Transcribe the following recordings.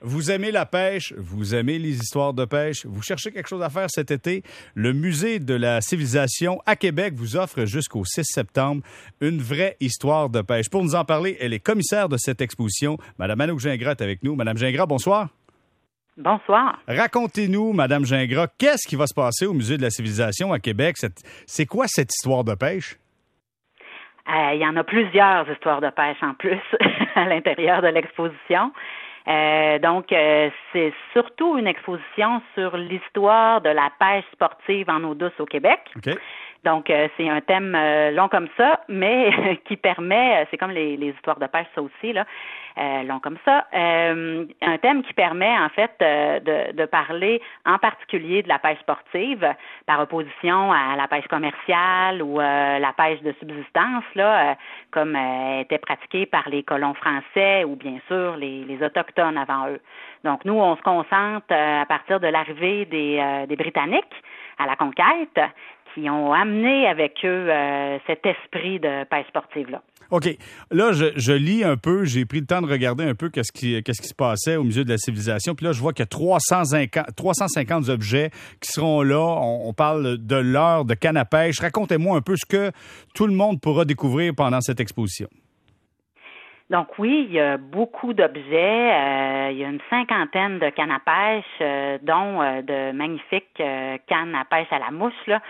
Vous aimez la pêche, vous aimez les histoires de pêche, vous cherchez quelque chose à faire cet été, le Musée de la civilisation à Québec vous offre jusqu'au 6 septembre une vraie histoire de pêche. Pour nous en parler, elle est commissaire de cette exposition. Madame Anouk Gingras est avec nous. Madame Gingras, bonsoir. Bonsoir. Racontez-nous, Madame Gingras, qu'est-ce qui va se passer au Musée de la civilisation à Québec? C'est quoi cette histoire de pêche? Il y en a plusieurs histoires de pêche en plus à l'intérieur de l'exposition. C'est surtout une exposition sur l'histoire de la pêche sportive en eau douce au Québec. Okay. Donc, c'est un thème long comme ça, mais qui permet, c'est comme les histoires de pêche, ça aussi, là, long comme ça, un thème qui permet, en fait, de parler en particulier de la pêche sportive par opposition à la pêche commerciale ou la pêche de subsistance, là, comme était pratiquée par les colons français ou, bien sûr, les Autochtones avant eux. Donc, nous, on se concentre à partir de l'arrivée des Britanniques à la conquête, qui ont amené avec eux cet esprit de pêche sportive-là. OK. Là, je lis un peu, j'ai pris le temps de regarder un peu qu'est-ce qui se passait au Musée de la civilisation. Puis là, je vois qu'il y a 350 objets qui seront là. On parle de l'heure de canne à pêche. Racontez-moi un peu ce que tout le monde pourra découvrir pendant cette exposition. Donc oui, il y a beaucoup d'objets. Il y a une cinquantaine de cannes à pêche, dont de magnifiques cannes à pêche à la mouche, là,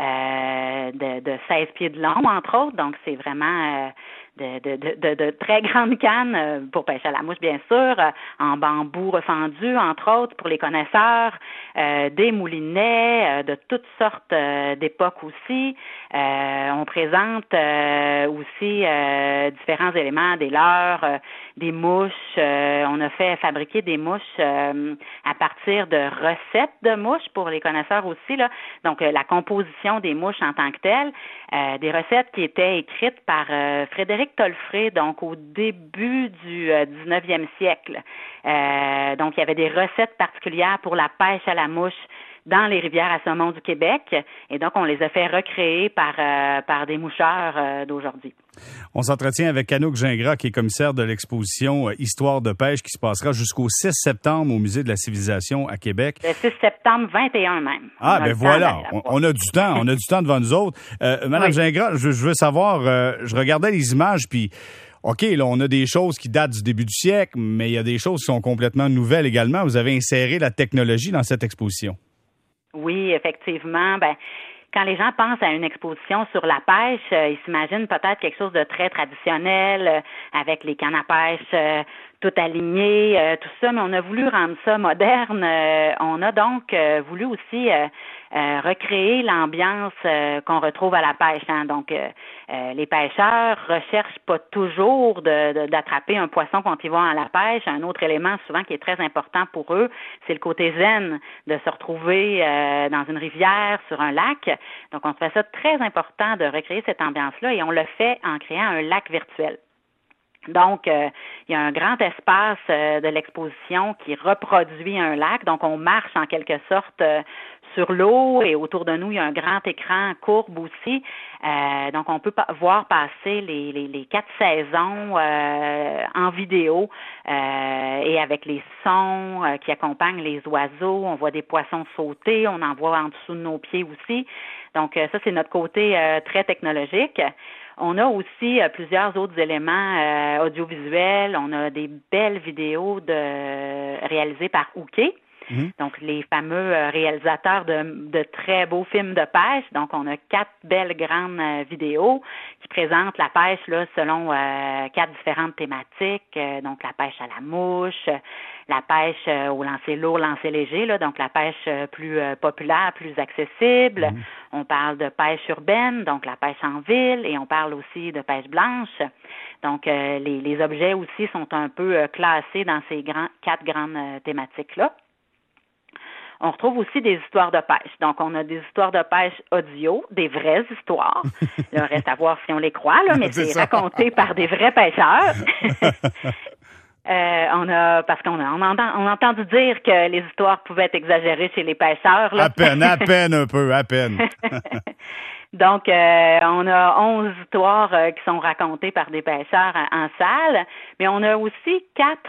de 16 pieds de long, entre autres. Donc c'est vraiment de très grandes cannes pour pêcher à la mouche, bien sûr, en bambou refendu, entre autres, pour les connaisseurs, des moulinets de toutes sortes d'époques aussi. On présente aussi différents éléments, des leurres, des mouches. On a fait fabriquer des mouches à partir de recettes de mouches pour les connaisseurs aussi, là. Donc, la composition des mouches en tant que telle, des recettes qui étaient écrites par Frédéric Tolfré, donc au début du 19e siècle. Donc, il y avait des recettes particulières pour la pêche à la mouche dans les rivières à saumon du Québec. Et donc, on les a fait recréer par des moucheurs d'aujourd'hui. On s'entretient avec Anouk Gingras, qui est commissaire de l'exposition Histoire de pêche qui se passera jusqu'au 6 septembre au Musée de la civilisation à Québec. Le 6 septembre 21 même. Ah, ben voilà, on a du temps, on a du temps devant nous autres. Madame Gingras, je veux savoir, je regardais les images, puis OK, là, on a des choses qui datent du début du siècle, mais il y a des choses qui sont complètement nouvelles également. Vous avez inséré la technologie dans cette exposition. Oui, effectivement. Quand les gens pensent à une exposition sur la pêche, ils s'imaginent peut-être quelque chose de très traditionnel, avec les cannes à pêche tout alignées, tout ça, mais on a voulu rendre ça moderne. On a donc voulu aussi recréer l'ambiance qu'on retrouve à la pêche. Donc, les pêcheurs recherchent pas toujours d'attraper un poisson quand ils vont à la pêche. Un autre élément souvent qui est très important pour eux, c'est le côté zen, de se retrouver dans une rivière, sur un lac. Donc, on fait ça très important de recréer cette ambiance-là et on le fait en créant un lac virtuel. Donc, il y a un grand espace de l'exposition qui reproduit un lac. Donc, on marche en quelque sorte sur l'eau et autour de nous, il y a un grand écran courbe aussi. Donc, on peut voir passer les 4 saisons en vidéo et avec les sons qui accompagnent les oiseaux. On voit des poissons sauter, on en voit en dessous de nos pieds aussi. Donc, ça, c'est notre côté très technologique. On a aussi plusieurs autres éléments audiovisuels. On a des belles vidéos réalisées par Ouké. Donc, les fameux réalisateurs de très beaux films de pêche. Donc, on a 4 belles grandes vidéos qui présentent la pêche là selon 4 différentes thématiques. Donc, la pêche à la mouche, la pêche au lancer lourd, lancer léger, là, donc la pêche plus populaire, plus accessible. On parle de pêche urbaine, donc la pêche en ville, et on parle aussi de pêche blanche. Donc, les objets aussi sont un peu classés dans ces 4 grandes thématiques-là. On retrouve aussi des histoires de pêche. Donc, on a des histoires de pêche audio, des vraies histoires. Là, reste à voir si on les croit, là, mais c'est raconté par des vrais pêcheurs. Parce qu'on a entendu dire que les histoires pouvaient être exagérées chez les pêcheurs. Là. À peine un peu, à peine. Donc, on a 11 histoires qui sont racontées par des pêcheurs en salle, mais on a aussi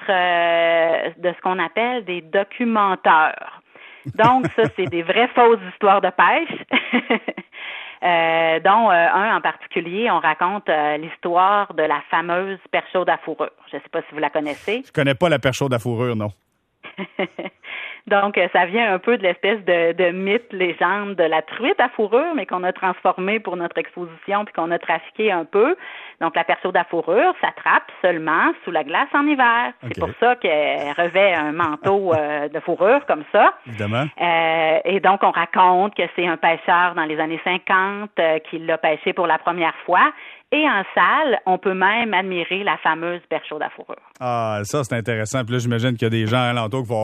4 de ce qu'on appelle des documenteurs. Donc, ça, c'est des vraies fausses histoires de pêche, dont un en particulier, on raconte l'histoire de la fameuse perche chaude à fourrure. Je ne sais pas si vous la connaissez. Je connais pas la perche chaude à fourrure, non. Donc, ça vient un peu de l'espèce de mythe, légende de la truite à fourrure, mais qu'on a transformé pour notre exposition puis qu'on a trafiqué un peu. Donc, la perche chaude à fourrure s'attrape seulement sous la glace en hiver. Okay. C'est pour ça qu'elle revêt un manteau de fourrure comme ça. Évidemment. Et donc, on raconte que c'est un pêcheur dans les années 50 qui l'a pêché pour la première fois. Et en salle, on peut même admirer la fameuse perche chaude à fourrure. Ah, ça, c'est intéressant. Puis là, j'imagine qu'il y a des gens alentour qui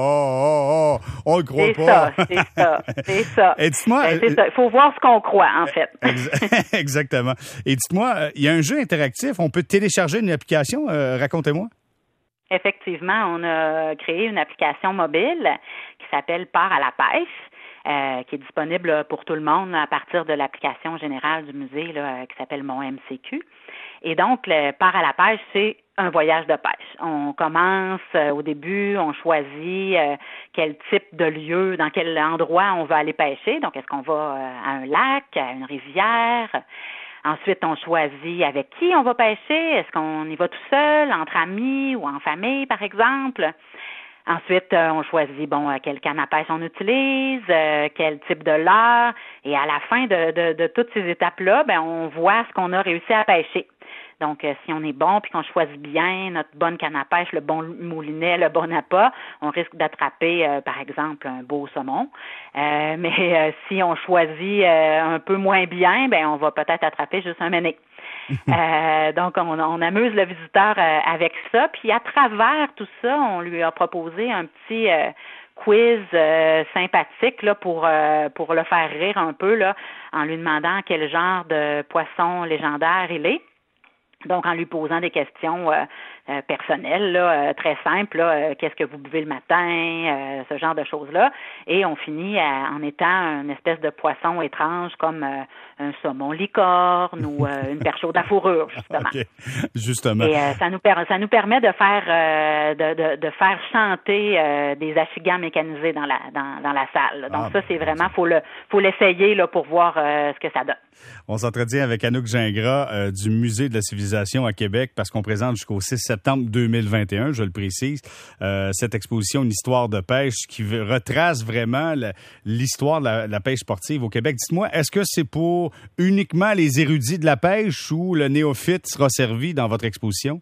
font on le croit pas. C'est ça. Et dites-moi... c'est ça. Il faut voir ce qu'on croit, en fait. Exactement. Et dites-moi, il y a un jeu interactif. On peut télécharger une application. Racontez-moi. Effectivement, on a créé une application mobile qui s'appelle Part à la pêche. Qui est disponible pour tout le monde à partir de l'application générale du musée qui s'appelle Mon MCQ. Et donc, le Part à la pêche, c'est un voyage de pêche. On commence au début, on choisit quel type de lieu, dans quel endroit on va aller pêcher. Donc, est-ce qu'on va à un lac, à une rivière? Ensuite, on choisit avec qui on va pêcher. Est-ce qu'on y va tout seul, entre amis ou en famille, par exemple? Ensuite, on choisit, quelle canne à pêche on utilise, quel type de leurre. Et à la fin de toutes ces étapes-là, on voit ce qu'on a réussi à pêcher. Donc, si on est bon puis qu'on choisit bien notre bonne canne à pêche, le bon moulinet, le bon appât, on risque d'attraper, par exemple, un beau saumon. Mais si on choisit un peu moins bien, on va peut-être attraper juste un méné. Donc, on amuse le visiteur avec ça. Puis, à travers tout ça, on lui a proposé un petit quiz sympathique là pour le faire rire un peu là, en lui demandant quel genre de poisson légendaire il est. Donc, en lui posant des questions personnelles, là, très simples, là, qu'est-ce que vous buvez le matin, ce genre de choses-là. Et on finit en étant une espèce de poisson étrange comme un saumon licorne ou une perche chaude à fourrure, justement. Okay. Justement. Et ça nous permet de faire de faire chanter des achigans mécanisés dans la salle. Donc ça, c'est vraiment, faut l'essayer là, pour voir ce que ça donne. On s'entretient avec Anouk Gingras du Musée de la civilisation à Québec parce qu'on présente jusqu'au 6 septembre 2021, je le précise, cette exposition Une histoire de pêche qui retrace vraiment l'histoire de la pêche sportive au Québec. Dites-moi, est-ce que c'est pour uniquement les érudits de la pêche ou le néophyte sera servi dans votre exposition?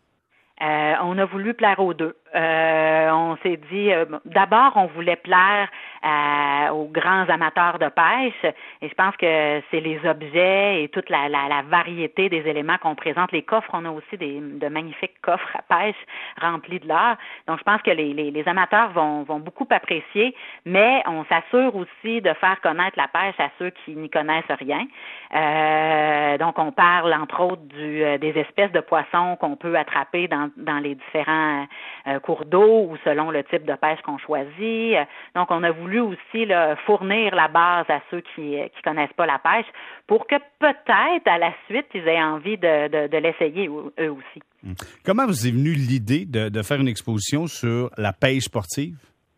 On a voulu plaire aux deux. On s'est dit, d'abord, on voulait plaire aux grands amateurs de pêche et je pense que c'est les objets et toute la variété des éléments qu'on présente. Les coffres, on a aussi de magnifiques coffres à pêche remplis de leurre. Donc, je pense que les amateurs vont beaucoup apprécier, mais on s'assure aussi de faire connaître la pêche à ceux qui n'y connaissent rien. Donc, on parle, entre autres, des espèces de poissons qu'on peut attraper dans les différents cours d'eau ou selon le type de pêche qu'on choisit. Donc, on a voulu aussi là, fournir la base à ceux qui connaissent pas la pêche pour que peut-être, à la suite, ils aient envie de l'essayer eux aussi. Comment vous est venue l'idée de faire une exposition sur la pêche sportive?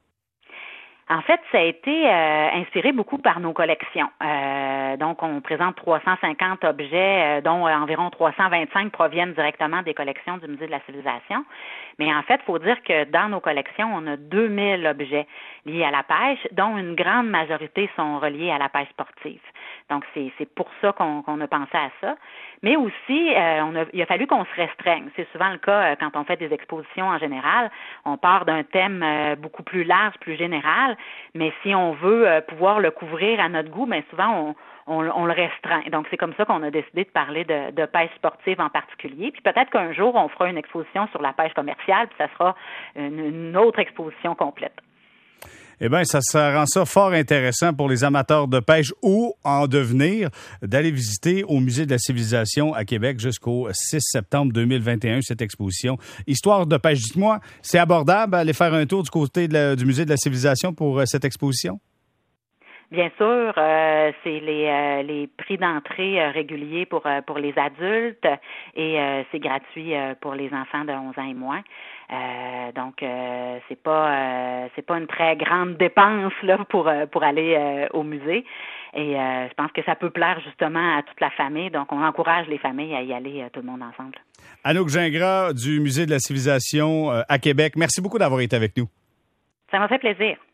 En fait, ça a été inspiré beaucoup par nos collections. Donc, on présente 350 objets, dont environ 325 proviennent directement des collections du Musée de la civilisation. Mais en fait, il faut dire que dans nos collections, on a 2000 objets liés à la pêche, dont une grande majorité sont reliés à la pêche sportive. Donc, c'est pour ça qu'on a pensé à ça. Mais aussi, il a fallu qu'on se restreigne. C'est souvent le cas quand on fait des expositions en général. On part d'un thème beaucoup plus large, plus général. Mais si on veut pouvoir le couvrir à notre goût, bien souvent, on le restreint. Donc, c'est comme ça qu'on a décidé de parler de pêche sportive en particulier. Puis peut-être qu'un jour, on fera une exposition sur la pêche commerciale, puis ça sera une autre exposition complète. Eh bien, ça rend ça fort intéressant pour les amateurs de pêche ou en devenir d'aller visiter au Musée de la civilisation à Québec jusqu'au 6 septembre 2021, cette exposition. Histoire de pêche. Dites-moi, c'est abordable aller faire un tour du côté du Musée de la civilisation pour cette exposition? Bien sûr, c'est les prix d'entrée réguliers pour les adultes et c'est gratuit pour les enfants de 11 ans et moins. Donc c'est pas une très grande dépense là pour aller au musée. Et je pense que ça peut plaire justement à toute la famille. Donc on encourage les familles à y aller tout le monde ensemble. Anouk Gingras du Musée de la civilisation à Québec. Merci beaucoup d'avoir été avec nous. Ça m'a fait plaisir.